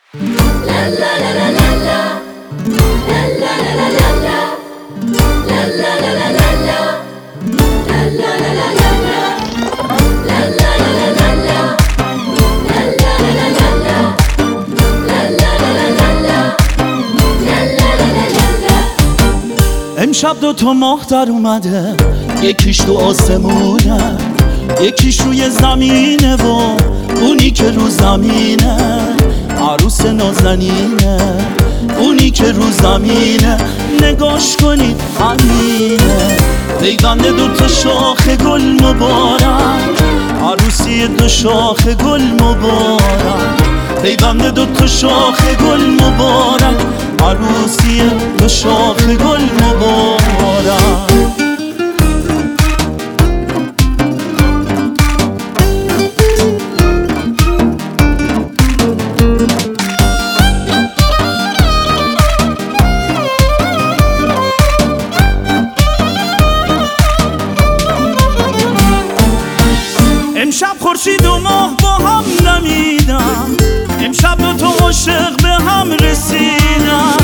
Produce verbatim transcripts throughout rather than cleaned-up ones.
امشب دو تا ماه در اومده، یکیش تو آسمونه، یکیش روی زمینه و اونی که رو زمینه عروس نازنینه. اونی که رو زمینه نگاش کنید همینه، پیوند دو تا شاخ گل مبارک، عروسی دو شاخ گل مبارک، پیوند دو تا شاخ گل مبارک، عروسی دو شاخ گل مبارک. امشب خورشید و ماه با هم نمیدن، امشب دو تا عاشق به هم رسیدن.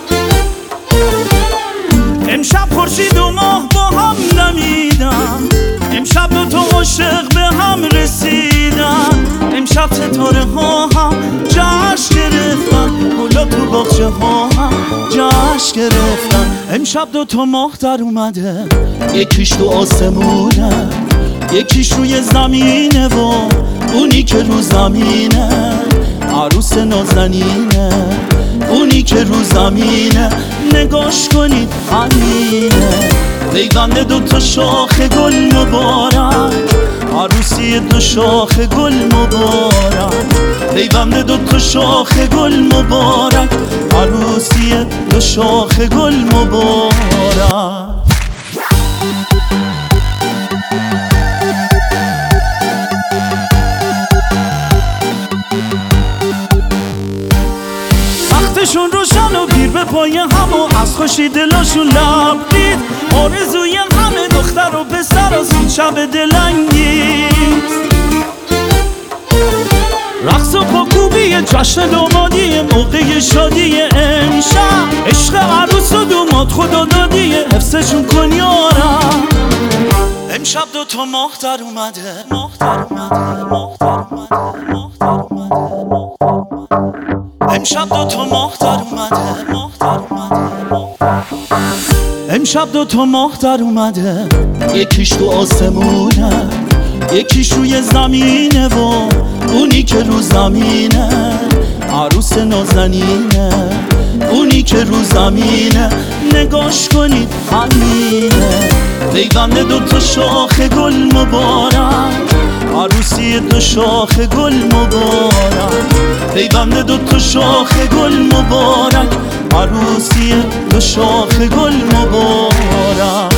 امشب خورشید و ماه با هم نمیدن، امشب دو تا عاشق به هم رسیدن. امشب ستاره ها هم جشن گرفتن، گلا تو باغچه ها هم جشن گرفتن. امشب دو تا ماه در اومده، یکیش تو آسمونه، یکیش روی زمینه و اونی که رو زمینه عروس نازنینه. اونی که رو زمینه نگاش کنید همینه، پیوند دو تا شاخ گل مبارک، عروسی دو شاخ گل مبارک، پیوند دو تا شاخ گل مبارک، عروسی دو شاخ گل مبارک. وقتشون روشن و گیر به پای هم و از خوشی دلاشون لبرید، آرزوی همه دختر و پسر از این شب دلنگیز. رقص و پاکوبی جشن دامادی موقع شادی امشب، عشق عروس و دوماد خدا دادی حفظشون کن یارم. امشب دو تا ماه در اومده، ماه در اومده، ماه در اومده، ماه در اومده، ماه در اومده. امشب دو تا ماه در اومده، ماه در اومده، ماه در اومده. امشب دو تا ماه در اومده، یکیش تو آسمونه، یکیش روی زمینه و اونی که رو زمینه عروس نازنینه. اونی که رو زمینه نگاش کنید همینه، پیوند دو تا شاخ گل مبارک، عروسی دو شاخ گل مبارک، پیوند دو تا شاخ گل مبارک، عروسی دو شاخ گل مبارک.